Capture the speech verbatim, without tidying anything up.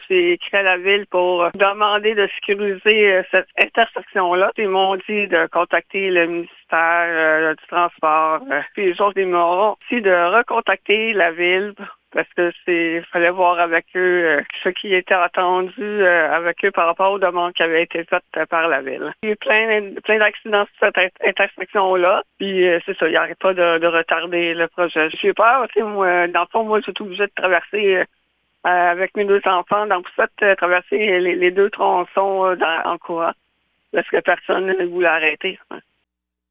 j'ai écrit à la ville pour euh, demander de sécuriser euh, cette intersection-là. Ils m'ont dit de contacter le ministère euh, du Transport. Euh, puis les autres, ils m'ont aussi de recontacter la ville parce que c'est fallait voir avec eux euh, ce qui était attendu euh, avec eux par rapport aux demandes qui avaient été faites euh, par la ville. Il y a eu plein, plein d'accidents sur cette intersection-là. Puis euh, c'est ça, il n'y aurait pas de, de retarder le projet. J'ai peur, tu sais, moi, dans le fond, moi, je suis obligée de traverser euh, avec mes deux enfants dans Poussette, euh, traverser les, les deux tronçons euh, dans, en courant. Parce que personne ne voulait arrêter.